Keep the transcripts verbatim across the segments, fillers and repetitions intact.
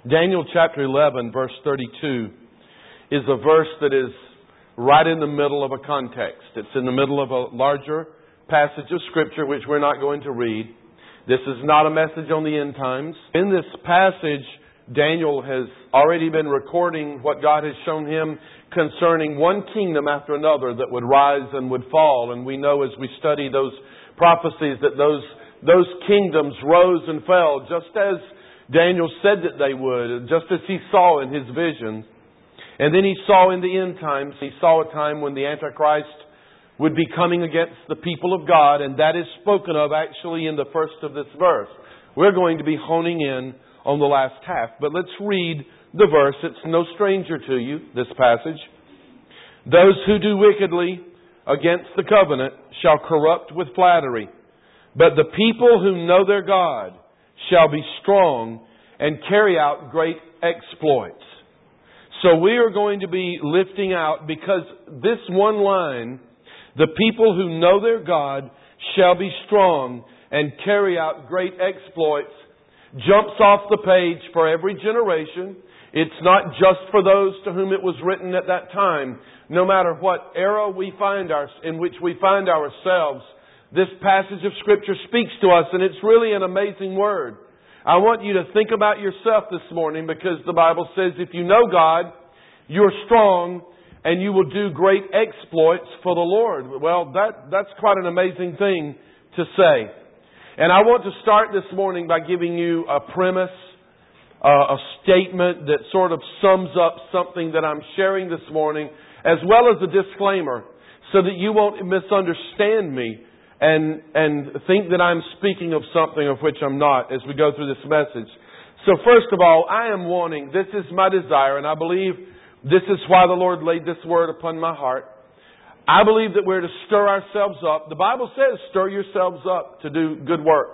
Daniel chapter eleven, verse thirty-two, is a verse that is right in the middle of a context. It's in the middle of a larger passage of Scripture, which we're not going to read. This is not a message on the end times. In this passage, Daniel has already been recording what God has shown him concerning one kingdom after another that would rise and would fall. And we know as we study those prophecies that those, those kingdoms rose and fell just as Daniel said that they would, just as he saw in his vision. And then he saw in the end times, he saw a time when the Antichrist would be coming against the people of God, and that is spoken of actually in the first of this verse. We're going to be honing in on the last half, but let's read the verse. It's no stranger to you, this passage. Those who do wickedly against the covenant shall corrupt with flattery, but the people who know their God shall be strong and carry out great exploits. So we are going to be lifting out, because this one line, the people who know their God shall be strong and carry out great exploits, jumps off the page for every generation. It's not just for those to whom it was written at that time. No matter what era we find our, in which we find ourselves, this passage of Scripture speaks to us, and it's really an amazing word. I want you to think about yourself this morning, because the Bible says if you know God, you're strong and you will do great exploits for the Lord. Well, that, that's quite an amazing thing to say. And I want to start this morning by giving you a premise, uh, a statement that sort of sums up something that I'm sharing this morning, as well as a disclaimer, so that you won't misunderstand me and and think that I'm speaking of something of which I'm not as we go through this message. So first of all, I am wanting, this is my desire, and I believe this is why the Lord laid this word upon my heart. I believe that we're to stir ourselves up. The Bible says, stir yourselves up to do good works.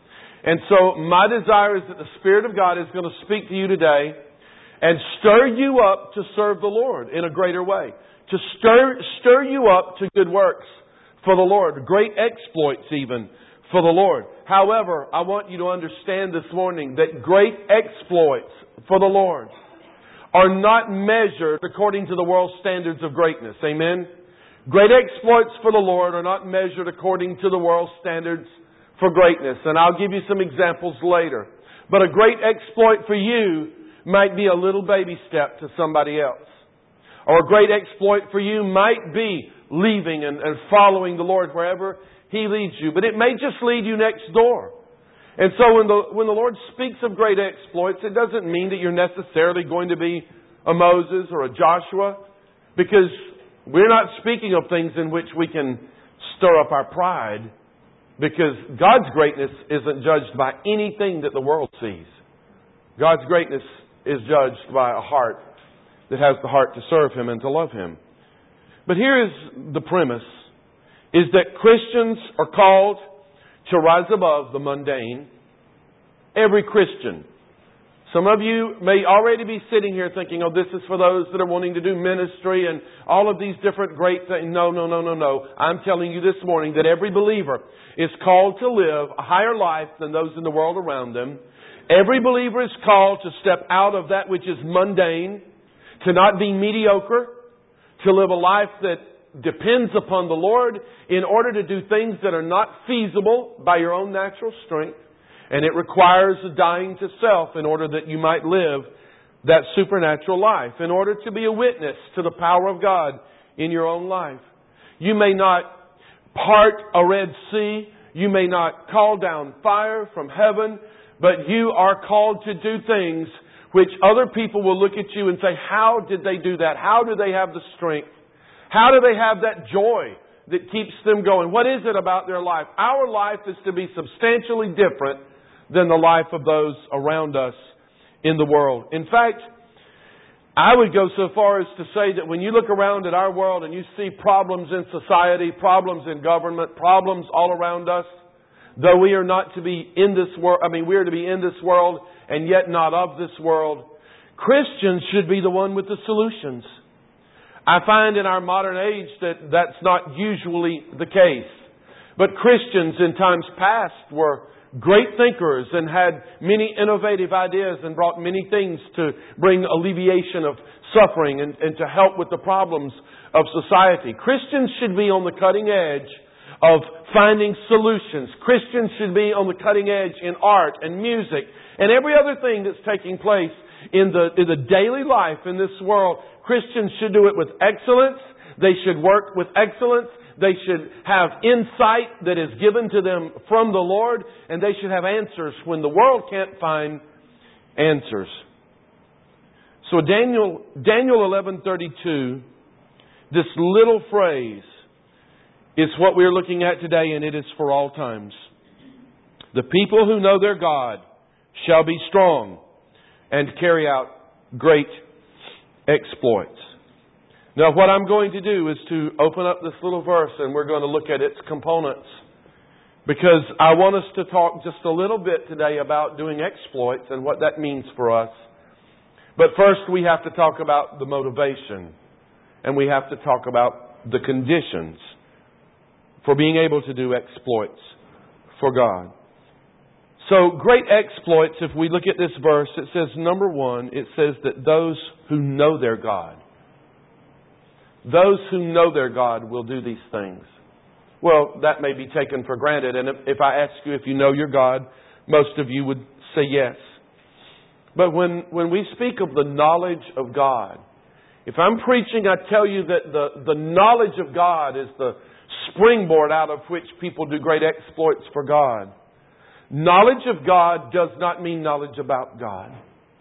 And so my desire is that the Spirit of God is going to speak to you today and stir you up to serve the Lord in a greater way. To stir, stir you up to good works for the Lord. Great exploits even for the Lord. However, I want you to understand this morning that great exploits for the Lord are not measured according to the world's standards of greatness. Amen? Great exploits for the Lord are not measured according to the world's standards for greatness. And I'll give you some examples later. But a great exploit for you might be a little baby step to somebody else. Or a great exploit for you might be leaving and, and following the Lord wherever He leads you. But it may just lead you next door. And so when the, when the Lord speaks of great exploits, it doesn't mean that you're necessarily going to be a Moses or a Joshua, because we're not speaking of things in which we can stir up our pride, because God's greatness isn't judged by anything that the world sees. God's greatness is judged by a heart that has the heart to serve Him and to love Him. But here is the premise, is that Christians are called to rise above the mundane. Every Christian. Some of you may already be sitting here thinking, oh, this is for those that are wanting to do ministry and all of these different great things. No, no, no, no, no. I'm telling you this morning that every believer is called to live a higher life than those in the world around them. Every believer is called to step out of that which is mundane, to not be mediocre, to live a life that depends upon the Lord in order to do things that are not feasible by your own natural strength. And it requires a dying to self in order that you might live that supernatural life, in order to be a witness to the power of God in your own life. You may not part a Red Sea. You may not call down fire from heaven, but you are called to do things which other people will look at you and say, how did they do that? How do they have the strength? How do they have that joy that keeps them going? What is it about their life? Our life is to be substantially different than the life of those around us in the world. In fact, I would go so far as to say that when you look around at our world and you see problems in society, problems in government, problems all around us, though we are not to be in this world, I mean, we are to be in this world and yet not of this world, Christians should be the one with the solutions. I find in our modern age that that's not usually the case. But Christians in times past were great thinkers and had many innovative ideas and brought many things to bring alleviation of suffering and, and to help with the problems of society. Christians should be on the cutting edge of finding solutions. Christians should be on the cutting edge in art and music and every other thing that's taking place in the, in the daily life in this world. Christians should do it with excellence. They should work with excellence. They should have insight that is given to them from the Lord, and they should have answers when the world can't find answers. So Daniel Daniel eleven thirty-two, this little phrase is what we're looking at today, and it is for all times. The people who know their God shall be strong and carry out great exploits. Now, what I'm going to do is to open up this little verse and we're going to look at its components, because I want us to talk just a little bit today about doing exploits and what that means for us. But first we have to talk about the motivation, and we have to talk about the conditions for being able to do exploits for God. So, great exploits, if we look at this verse, it says, number one, it says that those who know their God, those who know their God will do these things. Well, that may be taken for granted. And if, if I ask you if you know your God, most of you would say yes. But when, when we speak of the knowledge of God, if I'm preaching, I tell you that the, the knowledge of God is the springboard out of which people do great exploits for God. Knowledge of God does not mean knowledge about God.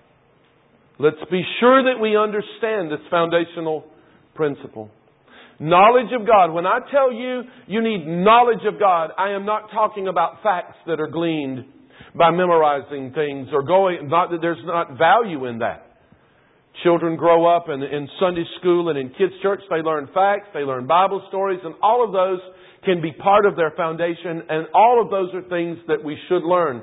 Let's be sure that we understand this foundational principle. Knowledge of God. When I tell you you need knowledge of God, I am not talking about facts that are gleaned by memorizing things or going, not that there's not value in that. Children grow up and in Sunday school and in kids' church, they learn facts, they learn Bible stories, and all of those can be part of their foundation, and all of those are things that we should learn.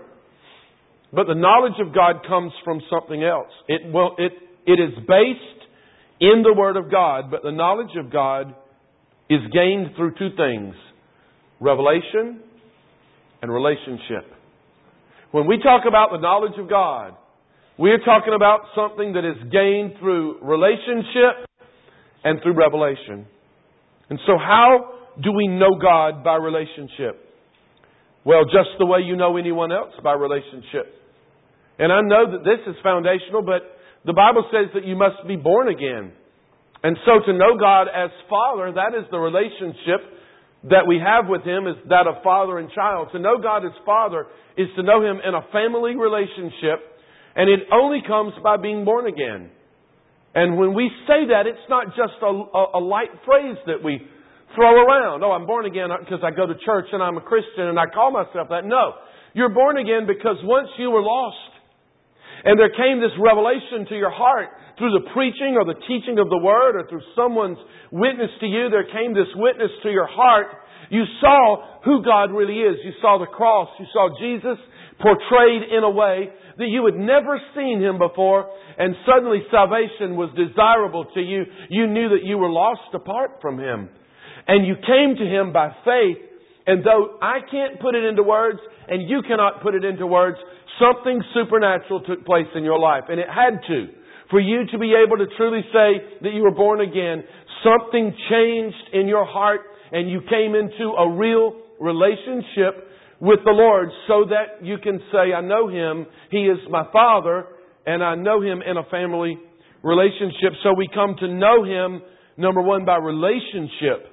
But the knowledge of God comes from something else. It will, it, it is based in the Word of God, but the knowledge of God is gained through two things: revelation and relationship. When we talk about the knowledge of God, we're talking about something that is gained through relationship and through revelation. And so how do we know God by relationship? Well, just the way you know anyone else by relationship. And I know that this is foundational, but the Bible says that you must be born again. And so to know God as Father, that is the relationship that we have with Him, is that of father and child. To know God as Father is to know Him in a family relationship, and it only comes by being born again. And when we say that, it's not just a, a, a light phrase that we throw around. Oh, I'm born again because I go to church and I'm a Christian and I call myself that. No. You're born again because once you were lost, and there came this revelation to your heart through the preaching or the teaching of the Word or through someone's witness to you. There came this witness to your heart. You saw who God really is. You saw the cross. You saw Jesus portrayed in a way that you had never seen Him before. And suddenly salvation was desirable to you. You knew that you were lost apart from Him. And you came to Him by faith. And though I can't put it into words and you cannot put it into words, something supernatural took place in your life. And it had to. For you to be able to truly say that you were born again, something changed in your heart and you came into a real relationship with the Lord, so that you can say, I know Him, He is my Father, and I know Him in a family relationship. So we come to know Him, number one, by relationship.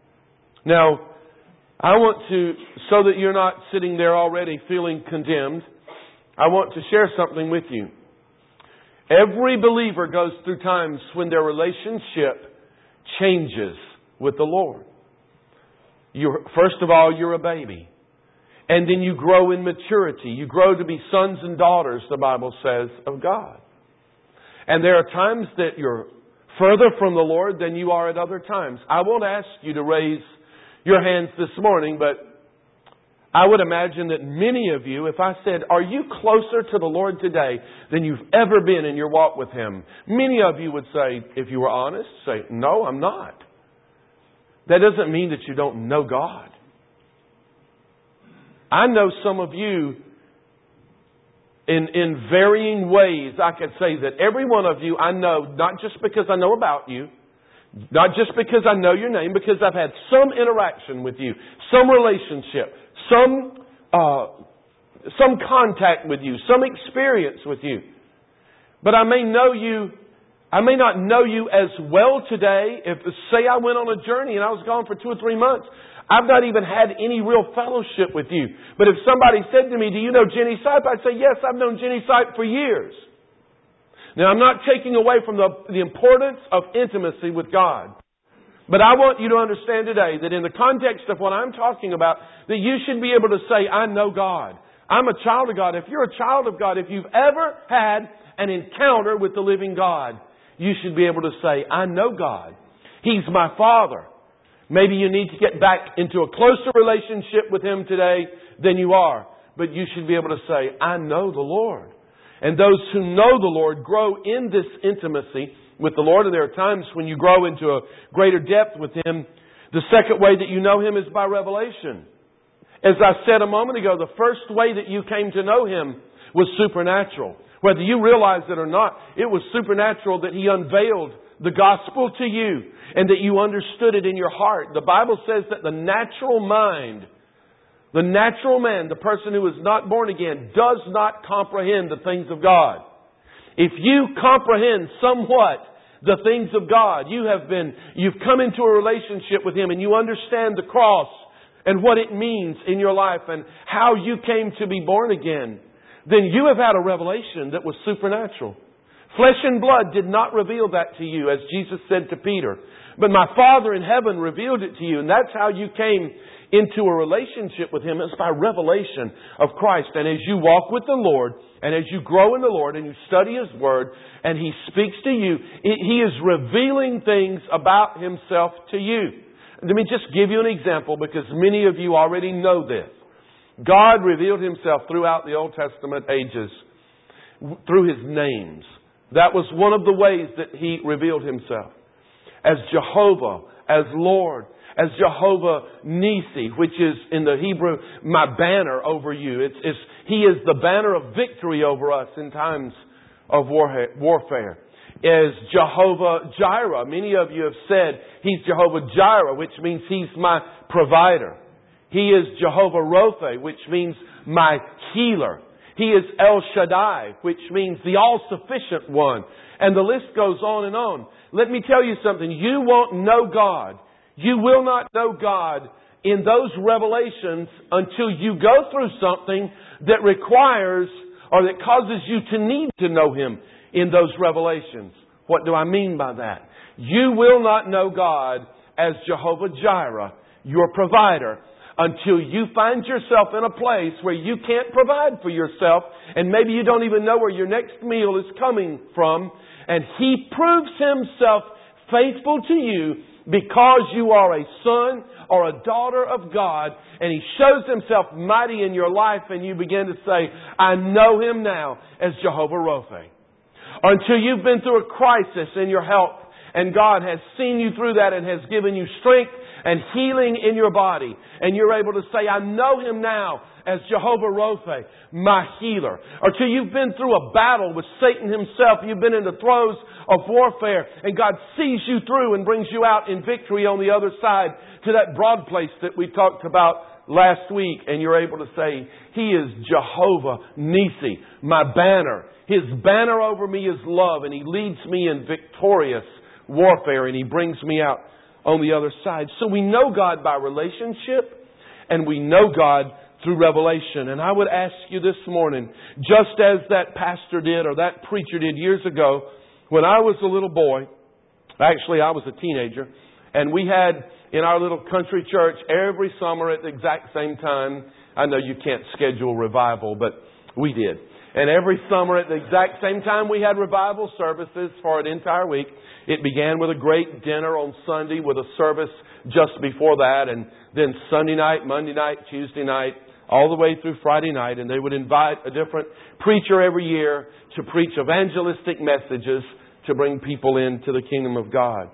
Now, I want to, so that you're not sitting there already feeling condemned, I want to share something with you. Every believer goes through times when their relationship changes with the Lord. You're, first of all, you're a baby. And then you grow in maturity. You grow to be sons and daughters, the Bible says, of God. And there are times that you're further from the Lord than you are at other times. I won't ask you to raise your hands this morning, but I would imagine that many of you, if I said, are you closer to the Lord today than you've ever been in your walk with Him? Many of you would say, if you were honest, say, no, I'm not. That doesn't mean that you don't know God. I know some of you in, in varying ways. I could say that every one of you I know, not just because I know about you, not just because I know your name, because I've had some interaction with you, some relationship, some uh, some contact with you, some experience with you. But I may know you, I may not know you as well today. If, say I went on a journey and I was gone for two or three months, I've not even had any real fellowship with you. But if somebody said to me, do you know Jenny Sipe? I'd say, yes, I've known Jenny Sipe for years. Now, I'm not taking away from the, the importance of intimacy with God. But I want you to understand today that in the context of what I'm talking about, that you should be able to say, I know God. I'm a child of God. If you're a child of God, if you've ever had an encounter with the living God, you should be able to say, I know God. He's my Father. Maybe you need to get back into a closer relationship with Him today than you are. But you should be able to say, I know the Lord. And those who know the Lord grow in this intimacy with the Lord. And there are times when you grow into a greater depth with Him. The second way that you know Him is by revelation. As I said a moment ago, the first way that you came to know Him was supernatural. Whether you realize it or not, it was supernatural that He unveiled the gospel to you and that you understood it in your heart. The Bible says that the natural mind, the natural man, the person who is not born again, does not comprehend the things of God. If you comprehend somewhat the things of God, you have been, you've come into a relationship with Him and you understand the cross and what it means in your life and how you came to be born again, then you have had a revelation that was supernatural. Flesh and blood did not reveal that to you, as Jesus said to Peter. But my Father in heaven revealed it to you. And that's how you came into a relationship with Him. It's by revelation of Christ. And as you walk with the Lord, and as you grow in the Lord, and you study His Word, and He speaks to you, He is revealing things about Himself to you. Let me just give you an example, because many of you already know this. God revealed Himself throughout the Old Testament ages through His names. That was one of the ways that He revealed Himself. As Jehovah, as Lord, as Jehovah Nisi, which is in the Hebrew, my banner over you. It's, it's, He is the banner of victory over us in times of warfare. As Jehovah Jireh. Many of you have said He's Jehovah Jireh, which means He's my provider. He is Jehovah Rophe, which means my healer. He is El Shaddai, which means the all-sufficient one. And the list goes on and on. Let me tell you something. You won't know God. You will not know God in those revelations until you go through something that requires or that causes you to need to know Him in those revelations. What do I mean by that? You will not know God as Jehovah Jireh, your provider, until you find yourself in a place where you can't provide for yourself, and maybe you don't even know where your next meal is coming from, and He proves Himself faithful to you because you are a son or a daughter of God, and He shows Himself mighty in your life, and you begin to say, I know Him now as Jehovah Rophe. Until you've been through a crisis in your health, and God has seen you through that and has given you strength and healing in your body. And you're able to say, I know Him now as Jehovah Rophe, my healer. Or till you've been through a battle with Satan himself. You've been in the throes of warfare. And God sees you through and brings you out in victory on the other side to that broad place that we talked about last week. And you're able to say, He is Jehovah Nisi, my banner. His banner over me is love. And He leads me in victorious warfare. And He brings me out on the other side. So we know God by relationship, and we know God through revelation. And I would ask you this morning, just as that pastor did or that preacher did years ago, when I was a little boy, actually I was a teenager, and we had in our little country church every summer at the exact same time. I know you can't schedule revival, but we did. And every summer at the exact same time we had revival services for an entire week. It began with a great dinner on Sunday with a service just before that. And then Sunday night, Monday night, Tuesday night, all the way through Friday night. And they would invite a different preacher every year to preach evangelistic messages to bring people into the kingdom of God.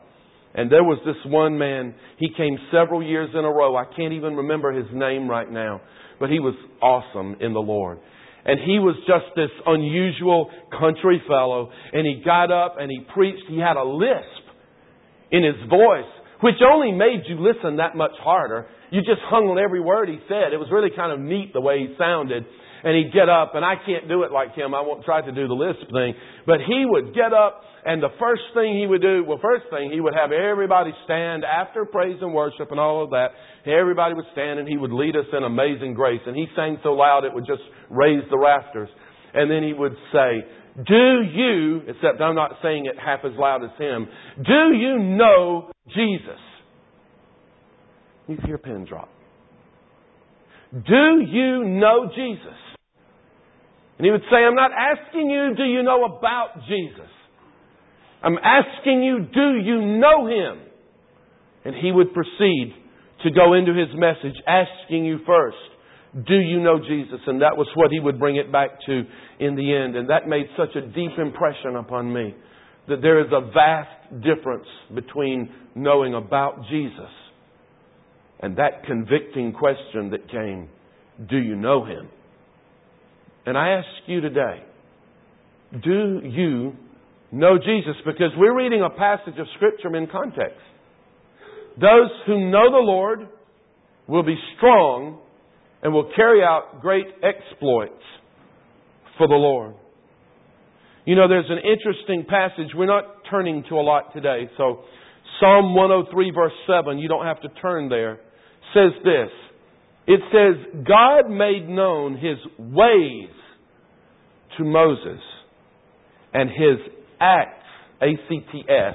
And there was this one man, he came several years in a row. I can't even remember his name right now. But he was awesome in the Lord. And he was just this unusual country fellow. And he got up and he preached. He had a lisp in his voice, which only made you listen that much harder. You just hung on every word he said. It was really kind of neat the way he sounded. And he'd get up, and I can't do it like him. I won't try to do the lisp thing. But he would get up, and the first thing he would do, well, first thing, he would have everybody stand after praise and worship and all of that. Everybody would stand, and he would lead us in Amazing Grace. And he sang so loud it would just raise the rafters. And then he would say, do you, except I'm not saying it half as loud as him, do you know Jesus? You hear a pin drop. Do you know Jesus? And he would say, I'm not asking you, do you know about Jesus? I'm asking you, do you know Him? And he would proceed to go into his message asking you first, do you know Jesus? And that was what he would bring it back to in the end. And that made such a deep impression upon me that there is a vast difference between knowing about Jesus and that convicting question that came, do you know Him? And I ask you today, do you know Jesus? Because we're reading a passage of Scripture in context. Those who know the Lord will be strong and will carry out great exploits for the Lord. You know, there's an interesting passage. We're not turning to a lot today. So Psalm one oh three verse seven, you don't have to turn there, says this. It says, God made known His ways to Moses and His acts, A C T S,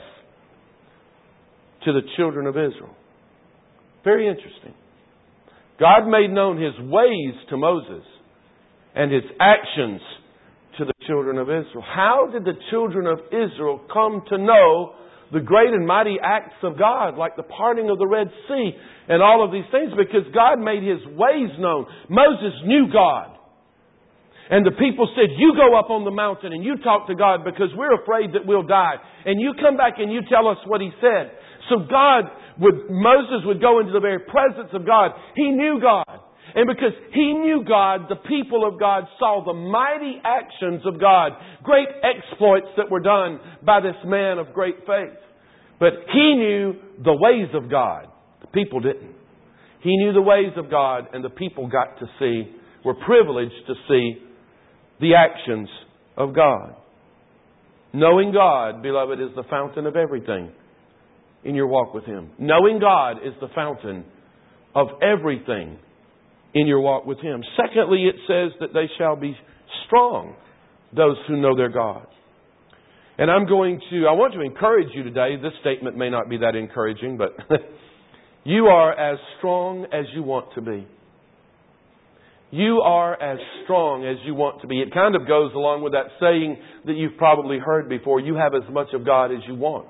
to the children of Israel. Very interesting. God made known His ways to Moses and His actions to the children of Israel. How did the children of Israel come to know the great and mighty acts of God, like the parting of the Red Sea and all of these things? Because God made His ways known. Moses knew God. And the people said, you go up on the mountain and you talk to God because we're afraid that we'll die. And you come back and you tell us what He said. So God would, Moses would go into the very presence of God. He knew God. And because he knew God, the people of God saw the mighty actions of God. Great exploits that were done by this man of great faith. But he knew the ways of God. The people didn't. He knew the ways of God, and the people got to see, were privileged to see the actions of God. Knowing God, beloved, is the fountain of everything in your walk with Him. Knowing God is the fountain of everything in your walk with Him. Secondly, it says that they shall be strong, those who know their God. And I'm going to, I want to encourage you today. This statement may not be that encouraging, but you are as strong as you want to be. You are as strong as you want to be. It kind of goes along with that saying that you've probably heard before. You have as much of God as you want.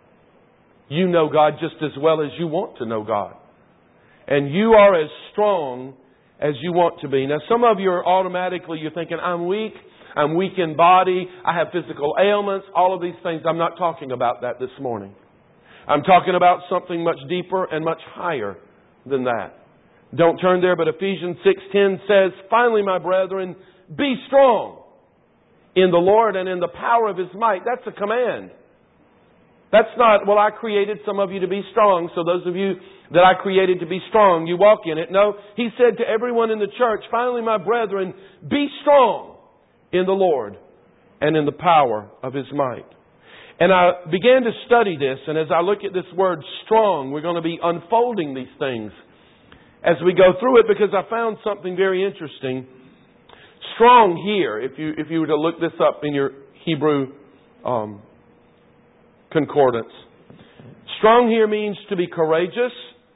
You know God just as well as you want to know God. And you are as strong as you want to be. Now, some of you are automatically, you're thinking, I'm weak. I'm weak in body. I have physical ailments. All of these things. I'm not talking about that this morning. I'm talking about something much deeper and much higher than that. Don't turn there, but Ephesians six ten says, finally, my brethren, be strong in the Lord and in the power of His might. That's a command. That's not, well, I created some of you to be strong, so those of you that I created to be strong, you walk in it. No, He said to everyone in the church, finally, my brethren, be strong in the Lord and in the power of His might. And I began to study this, and as I look at this word strong, we're going to be unfolding these things as we go through it, because I found something very interesting. Strong here, if you if you were to look this up in your Hebrew um, concordance. Strong here means to be courageous.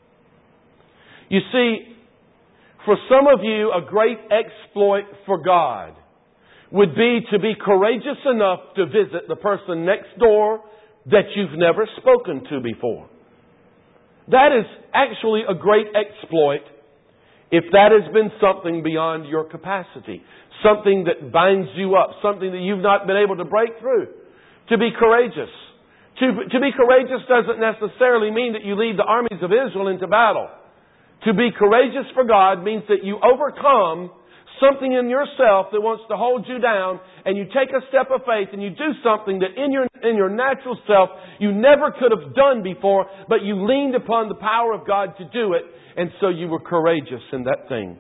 You see, for some of you, a great exploit for God would be to be courageous enough to visit the person next door that you've never spoken to before. That is actually a great exploit if that has been something beyond your capacity. Something that binds you up. Something that you've not been able to break through. To be courageous. To, to be courageous doesn't necessarily mean that you lead the armies of Israel into battle. To be courageous for God means that you overcome something in yourself that wants to hold you down, and you take a step of faith and you do something that in your, in your natural self you never could have done before, but you leaned upon the power of God to do it, and so you were courageous in that thing.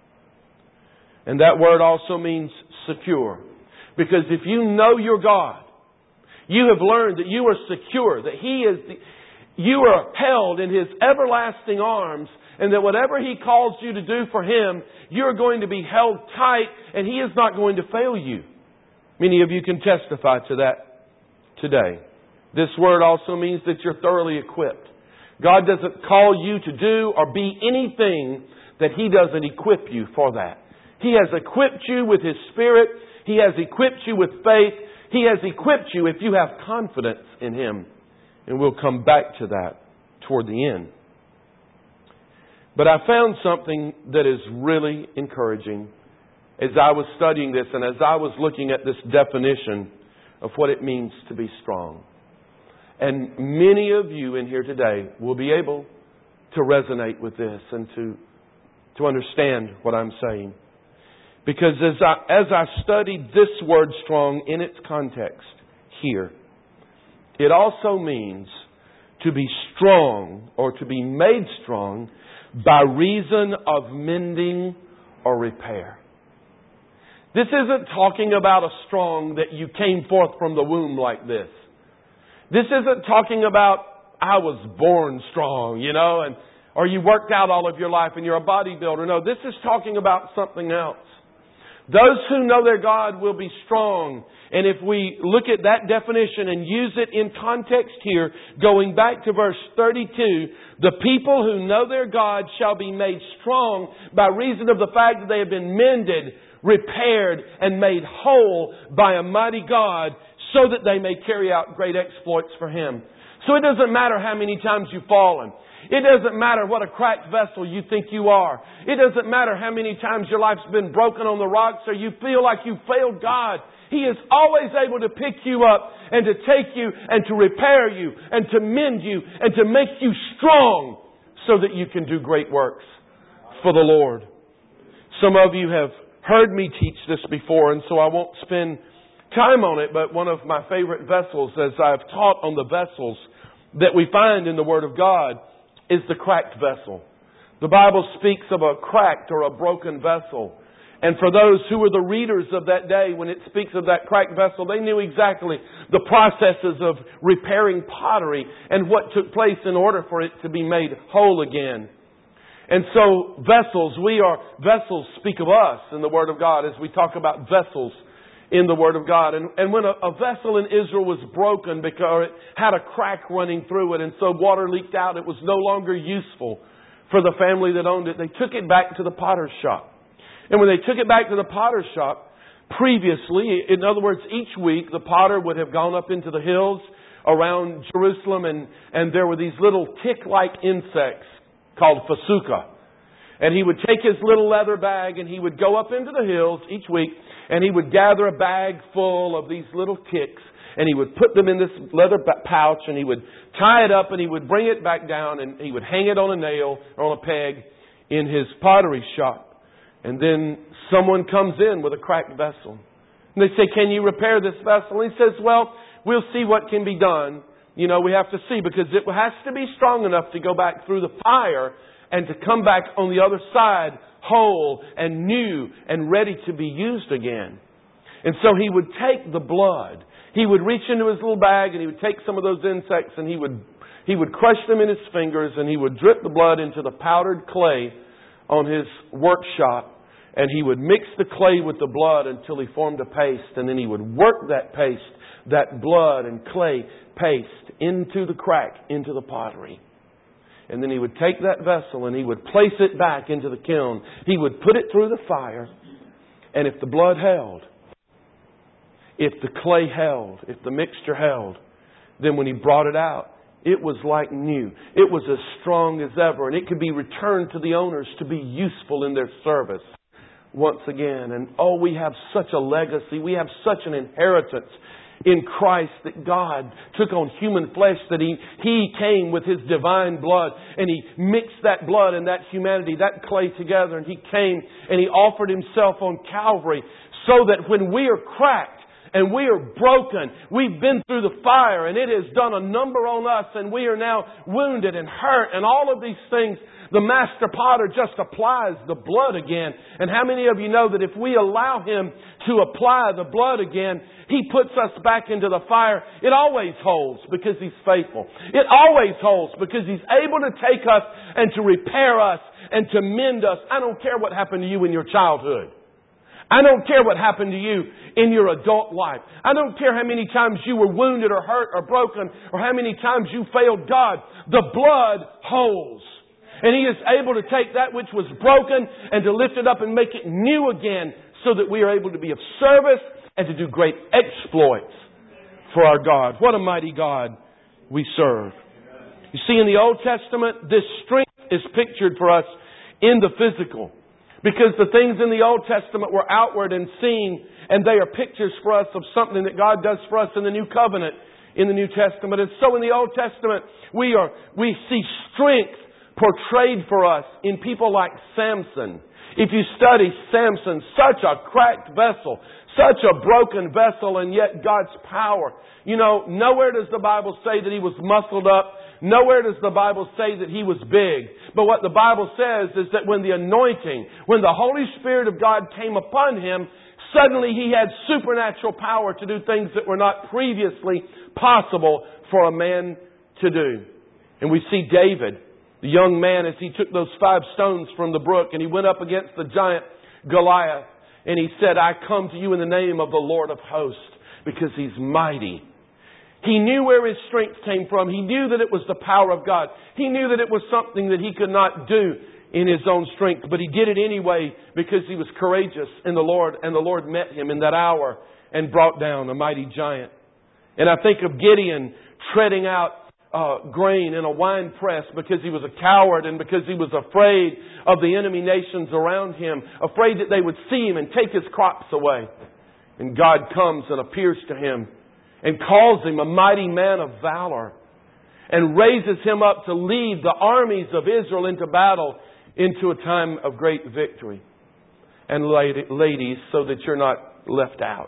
And that word also means secure. Because if you know your God, you have learned that you are secure, that He is the, you are held in His everlasting arms, and that whatever He calls you to do for Him, you're going to be held tight, and He is not going to fail you. Many of you can testify to that today. This word also means that you're thoroughly equipped. God doesn't call you to do or be anything that He doesn't equip you for that. He has equipped you with His Spirit. He has equipped you with faith. He has equipped you if you have confidence in Him. And we'll come back to that toward the end. But I found something that is really encouraging as I was studying this and as I was looking at this definition of what it means to be strong. And many of you in here today will be able to resonate with this and to, to understand what I'm saying. Because as I, as I studied this word strong in its context here, it also means to be strong or to be made strong by reason of mending or repair. This isn't talking about a strong that you came forth from the womb like this. This isn't talking about I was born strong, you know, and or you worked out all of your life and you're a bodybuilder. No, this is talking about something else. Those who know their God will be strong. And if we look at that definition and use it in context here, going back to verse thirty-two, the people who know their God shall be made strong by reason of the fact that they have been mended, repaired, and made whole by a mighty God, so that they may carry out great exploits for Him. So it doesn't matter how many times you've fallen. It doesn't matter what a cracked vessel you think you are. It doesn't matter how many times your life's been broken on the rocks or you feel like you failed God. He is always able to pick you up and to take you and to repair you and to mend you and to make you strong so that you can do great works for the Lord. Some of you have heard me teach this before, and so I won't spend time on it, but one of my favorite vessels, as I've taught on the vessels that we find in the Word of God, is the cracked vessel. The Bible speaks of a cracked or a broken vessel. And for those who were the readers of that day, when it speaks of that cracked vessel, they knew exactly the processes of repairing pottery and what took place in order for it to be made whole again. And so vessels, we are, vessels speak of us in the Word of God as we talk about vessels in the Word of God. And, and when a, a vessel in Israel was broken because it had a crack running through it and so water leaked out, it was no longer useful for the family that owned it. They took it back to the potter's shop. And when they took it back to the potter's shop, previously, in other words, each week the potter would have gone up into the hills around Jerusalem and, and there were these little tick-like insects called fasuka. And he would take his little leather bag and he would go up into the hills each week and he would gather a bag full of these little ticks and he would put them in this leather pouch and he would tie it up and he would bring it back down and he would hang it on a nail or on a peg in his pottery shop. And then someone comes in with a cracked vessel. And they say, "Can you repair this vessel?" And he says, "Well, we'll see what can be done. You know, we have to see because it has to be strong enough to go back through the fire and to come back on the other side whole and new and ready to be used again." And so he would take the blood. He would reach into his little bag and he would take some of those insects and he would he would crush them in his fingers and he would drip the blood into the powdered clay on his workshop. And he would mix the clay with the blood until he formed a paste. And then he would work that paste, that blood and clay paste, into the crack, into the pottery. And then he would take that vessel and he would place it back into the kiln. He would put it through the fire. And if the blood held, if the clay held, if the mixture held, then when he brought it out, it was like new. It was as strong as ever. And it could be returned to the owners to be useful in their service once again. And oh, we have such a legacy. We have such an inheritance in Christ, that God took on human flesh, that He, He came with His divine blood and He mixed that blood and that humanity, that clay together, and He came and He offered Himself on Calvary so that when we are cracked and we are broken, we've been through the fire and it has done a number on us and we are now wounded and hurt and all of these things, the Master Potter just applies the blood again. And how many of you know that if we allow Him to apply the blood again, He puts us back into the fire? It always holds because He's faithful. It always holds because He's able to take us and to repair us and to mend us. I don't care what happened to you in your childhood. I don't care what happened to you in your adult life. I don't care how many times you were wounded or hurt or broken or how many times you failed God. The blood holds. And He is able to take that which was broken and to lift it up and make it new again so that we are able to be of service and to do great exploits for our God. What a mighty God we serve. You see, in the Old Testament, this strength is pictured for us in the physical. Because the things in the Old Testament were outward and seen, and they are pictures for us of something that God does for us in the New Covenant, in the New Testament. And so in the Old Testament, we are we see strength portrayed for us in people like Samson. If you study Samson, such a cracked vessel, such a broken vessel, and yet God's power. You know, nowhere does the Bible say that he was muscled up. Nowhere does the Bible say that he was big. But what the Bible says is that when the anointing, when the Holy Spirit of God came upon him, suddenly he had supernatural power to do things that were not previously possible for a man to do. And we see David, the young man, as he took those five stones from the brook and he went up against the giant Goliath. And he said, I come to you in the name of the Lord of hosts, because He's mighty. He knew where his strength came from. He knew that it was the power of God. He knew that it was something that he could not do in his own strength. But he did it anyway because he was courageous in the Lord. And the Lord met him in that hour and brought down a mighty giant. And I think of Gideon treading out uh, grain in a wine press because he was a coward and because he was afraid of the enemy nations around him. Afraid that they would see him and take his crops away. And God comes and appears to him and calls him a mighty man of valor, and raises him up to lead the armies of Israel into battle, into a time of great victory. And ladies, so that you're not left out,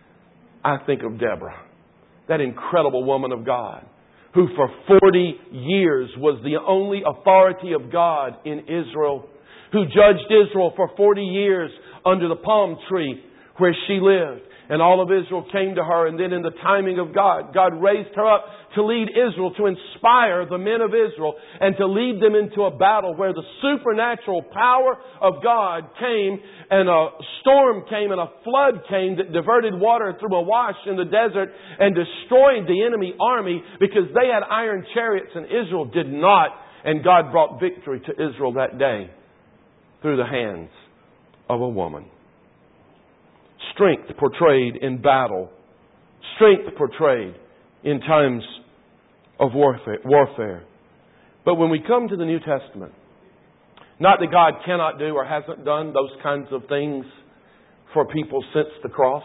I think of Deborah, that incredible woman of God, who for forty years was the only authority of God in Israel, who judged Israel for forty years under the palm tree where she lived. And all of Israel came to her. And then in the timing of God, God raised her up to lead Israel, to inspire the men of Israel, and to lead them into a battle where the supernatural power of God came, and a storm came, and a flood came that diverted water through a wash in the desert and destroyed the enemy army because they had iron chariots and Israel did not. And God brought victory to Israel that day through the hands of a woman. Strength portrayed in battle. Strength portrayed in times of warfare. warfare. But when we come to the New Testament, not that God cannot do or hasn't done those kinds of things for people since the cross,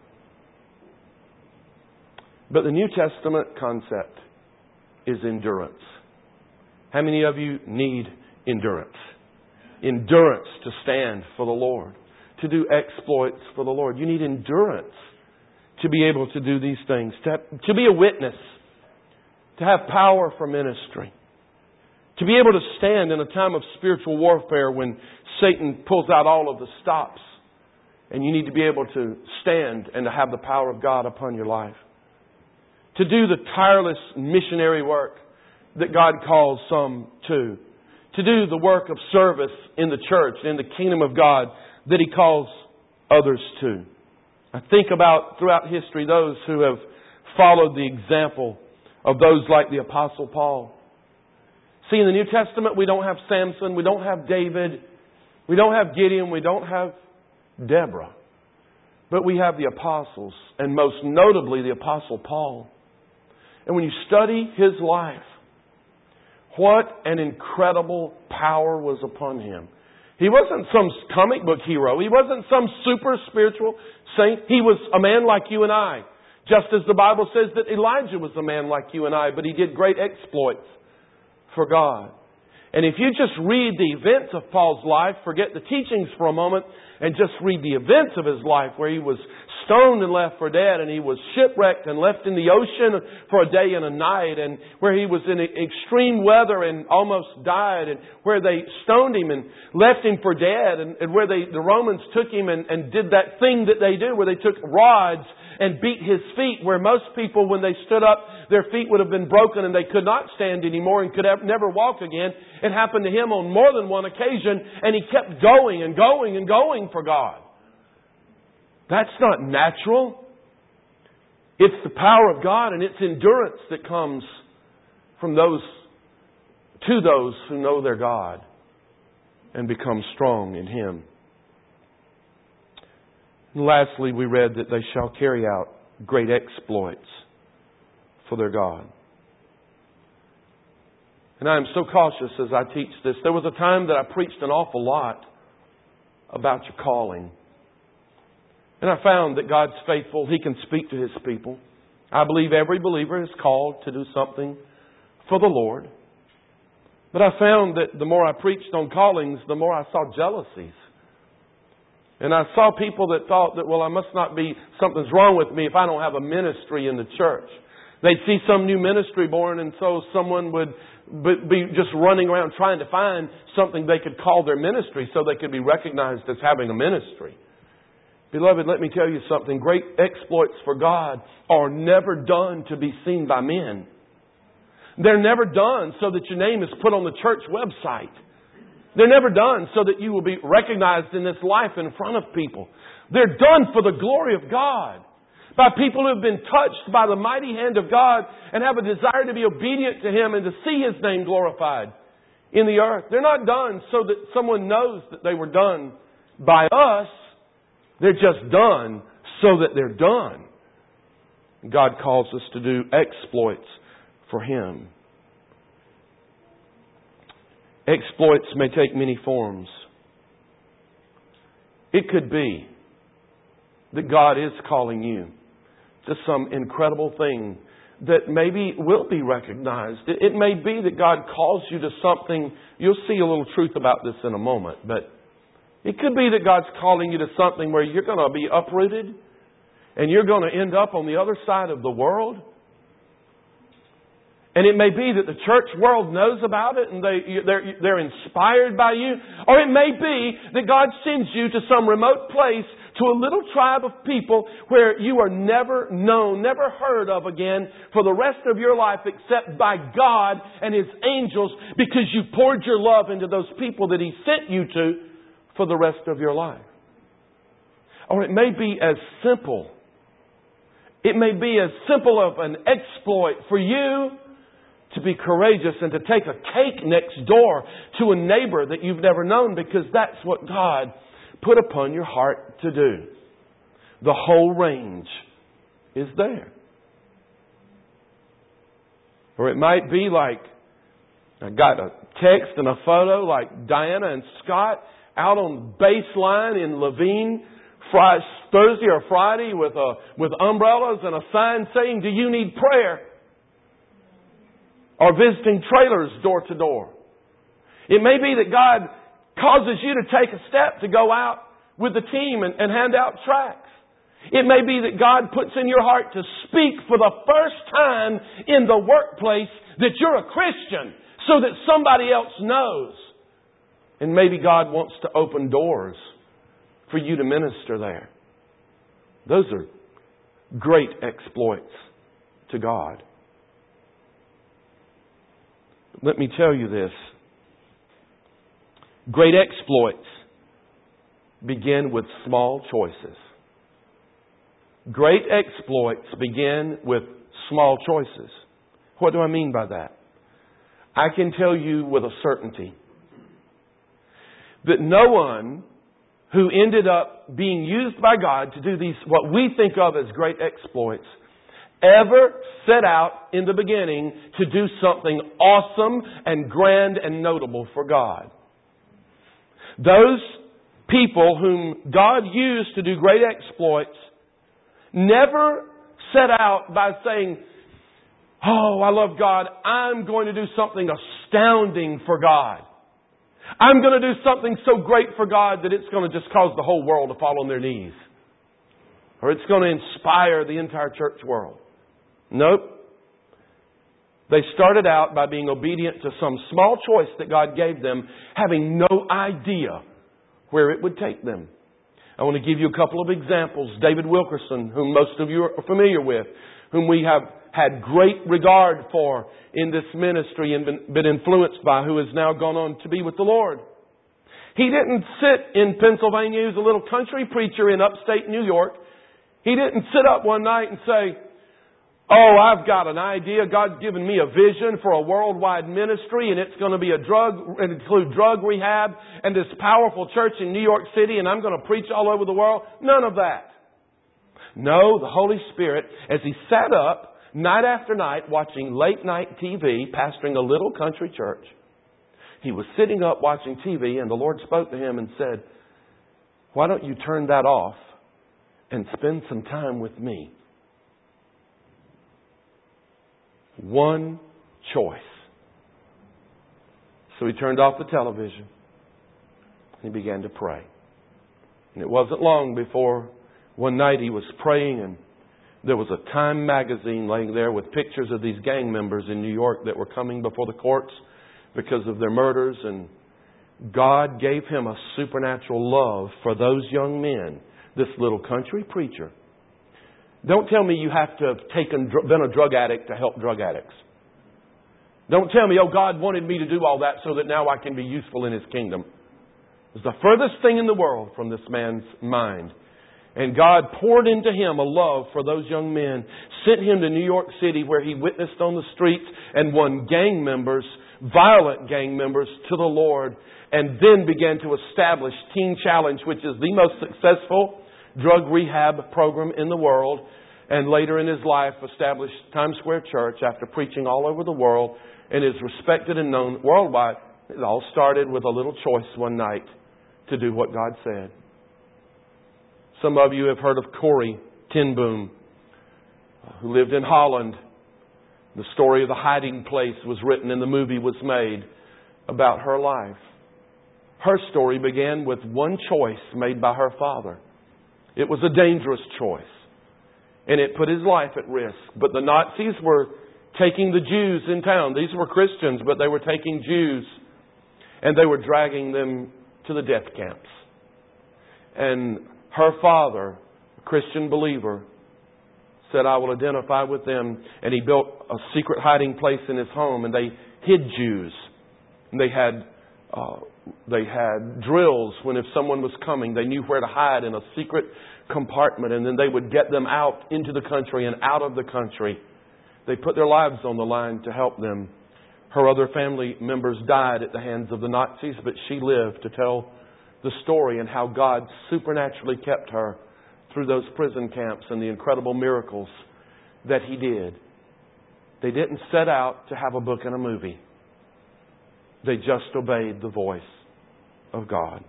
but the New Testament concept is endurance. How many of you need endurance? Endurance to stand for the Lord, to do exploits for the Lord. You need endurance to be able to do these things, to, have, to be a witness, to have power for ministry, to be able to stand in a time of spiritual warfare when Satan pulls out all of the stops, and you need to be able to stand and to have the power of God upon your life. To do the tireless missionary work that God calls some to. To do the work of service in the church, in the kingdom of God, that He calls others to. I think about throughout history those who have followed the example of those like the Apostle Paul. See, in the New Testament we don't have Samson, we don't have David, we don't have Gideon, we don't have Deborah. But we have the apostles, and most notably the Apostle Paul. And when you study his life, what an incredible power was upon him. He wasn't some comic book hero. He wasn't some super spiritual saint. He was a man like you and I. Just as the Bible says that Elijah was a man like you and I, but he did great exploits for God. And if you just read the events of Paul's life, forget the teachings for a moment, and just read the events of his life where he was stoned and left for dead, and he was shipwrecked and left in the ocean for a day and a night, and where he was in extreme weather and almost died, and where they stoned him and left him for dead, and, and where they, the Romans took him and, and did that thing that they do, where they took rods and beat his feet, where most people, when they stood up, their feet would have been broken and they could not stand anymore and could have, never walk again. It happened to him on more than one occasion, and he kept going and going and going for God. That's not natural. It's the power of God and it's endurance that comes from those, to those who know their God and become strong in Him. And lastly, we read that they shall carry out great exploits for their God. And I am so cautious as I teach this. There was a time that I preached an awful lot about your calling. And I found that God's faithful. He can speak to His people. I believe every believer is called to do something for the Lord. But I found that the more I preached on callings, the more I saw jealousies. And I saw people that thought that, well, I must not be, something's wrong with me if I don't have a ministry in the church. They'd see some new ministry born, and so someone would be just running around trying to find something they could call their ministry so they could be recognized as having a ministry. Beloved, let me tell you something. Great exploits for God are never done to be seen by men. They're never done so that your name is put on the church website. They're never done so that you will be recognized in this life in front of people. They're done for the glory of God. By people who have been touched by the mighty hand of God and have a desire to be obedient to Him and to see His name glorified in the earth. They're not done so that someone knows that they were done by us. They're just done so that they're done. God calls us to do exploits for Him. Exploits may take many forms. It could be that God is calling you to some incredible thing that maybe will be recognized. It may be that God calls you to something. You'll see a little truth about this in a moment. But it could be that God's calling you to something where you're going to be uprooted and you're going to end up on the other side of the world. And it may be that the church world knows about it and they, they're, they're inspired by you. Or it may be that God sends you to some remote place, to a little tribe of people where you are never known, never heard of again for the rest of your life except by God and His angels, because you poured your love into those people that He sent you to for the rest of your life. Or it may be as simple. It may be as simple of an exploit for you to be courageous and to take a cake next door to a neighbor that you've never known, because that's what God put upon your heart to do. The whole range is there. Or it might be like, I got a text and a photo like Diana and Scott out on baseline in Levine Friday, Thursday or Friday with a, with umbrellas and a sign saying, "Do you need prayer?" Or visiting trailers door to door. It may be that God causes you to take a step to go out with the team and, and hand out tracts. It may be that God puts in your heart to speak for the first time in the workplace that you're a Christian so that somebody else knows. And maybe God wants to open doors for you to minister there. Those are great exploits to God. Let me tell you this. Great exploits begin with small choices. Great exploits begin with small choices. What do I mean by that? I can tell you with a certainty that no one who ended up being used by God to do these, what we think of as great exploits, ever set out in the beginning to do something awesome and grand and notable for God. Those people whom God used to do great exploits never set out by saying, oh, I love God. I'm going to do something astounding for God. I'm going to do something so great for God that it's going to just cause the whole world to fall on their knees. Or it's going to inspire the entire church world. Nope. They started out by being obedient to some small choice that God gave them, having no idea where it would take them. I want to give you a couple of examples. David Wilkerson, whom most of you are familiar with, whom we have had great regard for in this ministry and been, been influenced by, who has now gone on to be with the Lord. He didn't sit in Pennsylvania. He was a little country preacher in upstate New York. He didn't sit up one night and say, oh, I've got an idea. God's given me a vision for a worldwide ministry, and it's going to be a drug, include drug rehab and this powerful church in New York City, and I'm going to preach all over the world. None of that. No, the Holy Spirit, as He sat up night after night watching late night T V, pastoring a little country church, He was sitting up watching T V, and the Lord spoke to him and said, why don't you turn that off and spend some time with me? One choice. So he turned off the television and he began to pray. And it wasn't long before one night he was praying, and there was a Time magazine laying there with pictures of these gang members in New York that were coming before the courts because of their murders. And God gave him a supernatural love for those young men. This little country preacher. Don't tell me you have to have taken, been a drug addict to help drug addicts. Don't tell me, oh, God wanted me to do all that so that now I can be useful in His kingdom. It was the furthest thing in the world from this man's mind. And God poured into him a love for those young men, sent him to New York City where he witnessed on the streets and won gang members, violent gang members, to the Lord, and then began to establish Teen Challenge, which is the most successful drug rehab program in the world, and later in his life established Times Square Church after preaching all over the world and is respected and known worldwide. It all started with a little choice one night to do what God said. Some of you have heard of Corrie ten Boom, who lived in Holland. The story of the hiding place was written and the movie was made about her life. Her story began with one choice made by her father. It was a dangerous choice, and it put his life at risk. But the Nazis were taking the Jews in town. These were Christians, but they were taking Jews, and they were dragging them to the death camps. And her father, a Christian believer, said, I will identify with them. And he built a secret hiding place in his home, and they hid Jews. And they had uh, they had drills when if someone was coming, they knew where to hide in a secret compartment, and then they would get them out into the country and out of the country. They put their lives on the line to help them. Her other family members died at the hands of the Nazis, but she lived to tell the story and how God supernaturally kept her through those prison camps and the incredible miracles that He did. They didn't set out to have a book and a movie. They just obeyed the voice of God.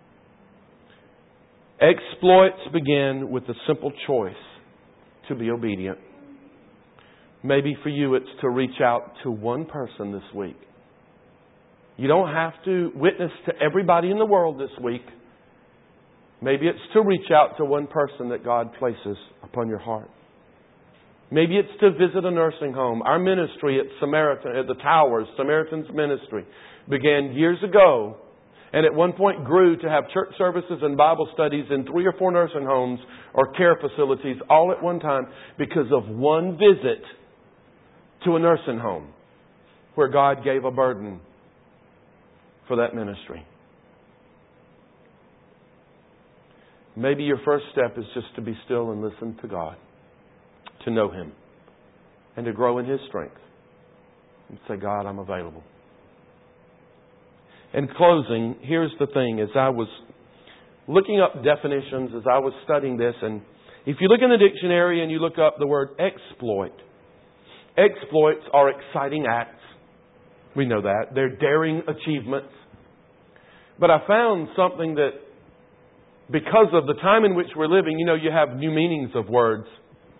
Exploits begin with the simple choice to be obedient. Maybe for you it's to reach out to one person this week. You don't have to witness to everybody in the world this week. Maybe it's to reach out to one person that God places upon your heart. Maybe it's to visit a nursing home. Our ministry at Samaritan, at the Towers, Samaritan's Ministry, began years ago, and at one point grew to have church services and Bible studies in three or four nursing homes or care facilities all at one time because of one visit to a nursing home where God gave a burden for that ministry. Maybe your first step is just to be still and listen to God, to know Him, and to grow in His strength. And say, God, I'm available. In closing, here's the thing. As I was looking up definitions, as I was studying this, and if you look in the dictionary and you look up the word exploit, exploits are exciting acts. We know that. They're daring achievements. But I found something that, because of the time in which we're living, you know, you have new meanings of words.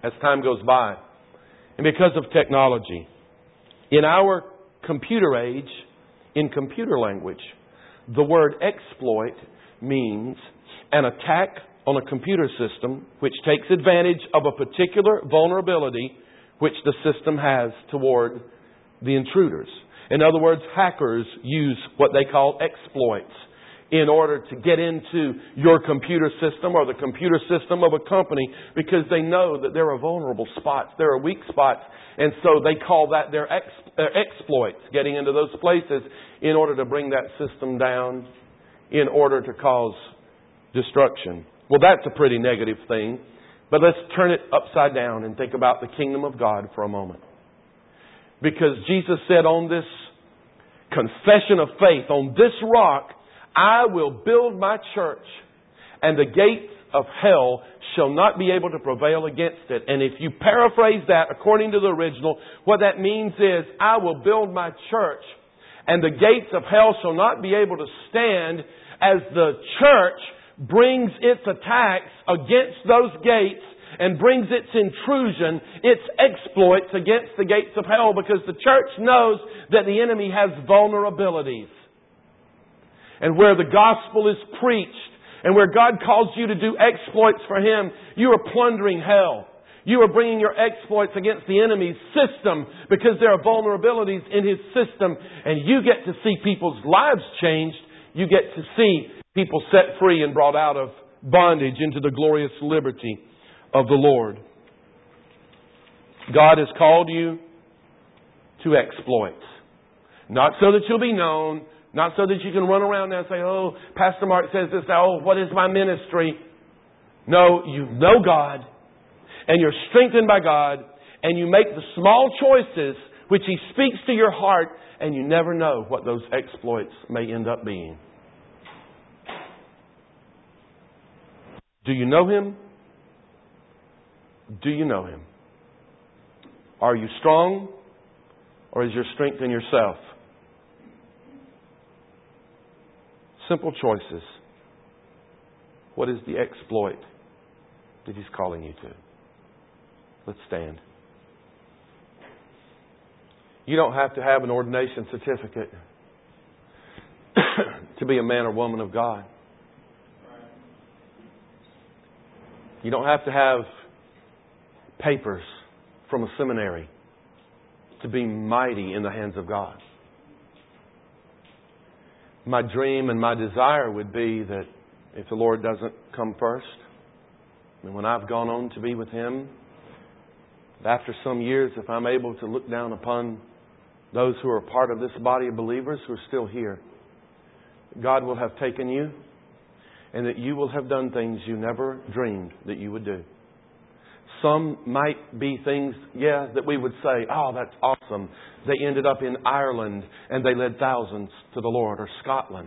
as time goes by and because of technology. In our computer age, in computer language, the word exploit means an attack on a computer system which takes advantage of a particular vulnerability which the system has toward the intruders. In other words, hackers use what they call exploits in order to get into your computer system or the computer system of a company because they know that there are vulnerable spots, there are weak spots, and so they call that their, ex, their exploits, getting into those places in order to bring that system down, in order to cause destruction. Well, that's a pretty negative thing, but let's turn it upside down and think about the kingdom of God for a moment. Because Jesus said on this confession of faith, on this rock, I will build my church, and the gates of hell shall not be able to prevail against it. And if you paraphrase that according to the original, what that means is, I will build my church, and the gates of hell shall not be able to stand as the church brings its attacks against those gates and brings its intrusion, its exploits against the gates of hell, because the church knows that the enemy has vulnerabilities. And where the gospel is preached and where God calls you to do exploits for Him, you are plundering hell. You are bringing your exploits against the enemy's system because there are vulnerabilities in his system, and you get to see people's lives changed. You get to see people set free and brought out of bondage into the glorious liberty of the Lord. God has called you to exploits. Not so that you'll be known, not so that you can run around now and say, oh, Pastor Mark says this now, oh, what is my ministry? No, you know God, and you're strengthened by God, and you make the small choices which He speaks to your heart, and you never know what those exploits may end up being. Do you know Him? Do you know Him? Are you strong, or is your strength in yourself? Simple choices. What is the exploit that He's calling you to? Let's stand. You don't have to have an ordination certificate to be a man or woman of God. You don't have to have papers from a seminary to be mighty in the hands of God. My dream and my desire would be that if the Lord doesn't come first, and when I've gone on to be with Him, after some years, if I'm able to look down upon those who are part of this body of believers who are still here, God will have taken you, and that you will have done things you never dreamed that you would do. Some might be things, yeah, that we would say, oh, that's awesome. They ended up in Ireland and they led thousands to the Lord, or Scotland.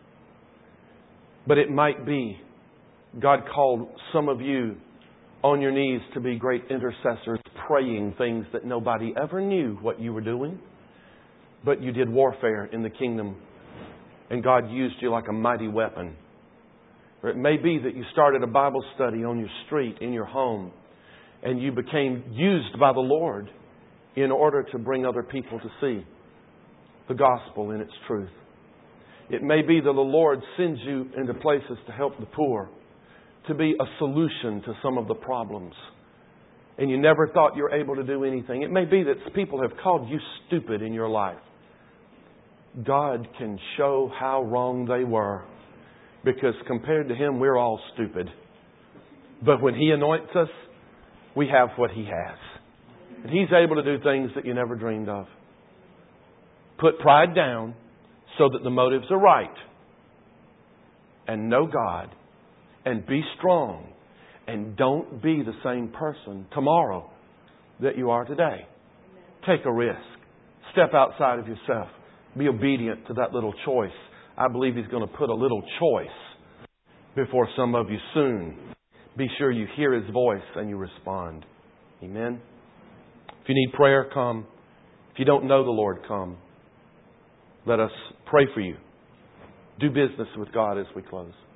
But it might be God called some of you on your knees to be great intercessors, praying things that nobody ever knew what you were doing. But you did warfare in the kingdom, and God used you like a mighty weapon. Or it may be that you started a Bible study on your street, in your home, and you became used by the Lord in order to bring other people to see the gospel in its truth. It may be that the Lord sends you into places to help the poor, to be a solution to some of the problems, and you never thought you were able to do anything. It may be that people have called you stupid in your life. God can show how wrong they were, because compared to Him, we're all stupid. But when He anoints us, we have what He has. And He's able to do things that you never dreamed of. Put pride down so that the motives are right. And know God. And be strong. And don't be the same person tomorrow that you are today. Take a risk. Step outside of yourself. Be obedient to that little choice. I believe He's going to put a little choice before some of you soon. Be sure you hear His voice and you respond. Amen. If you need prayer, come. If you don't know the Lord, come. Let us pray for you. Do business with God as we close.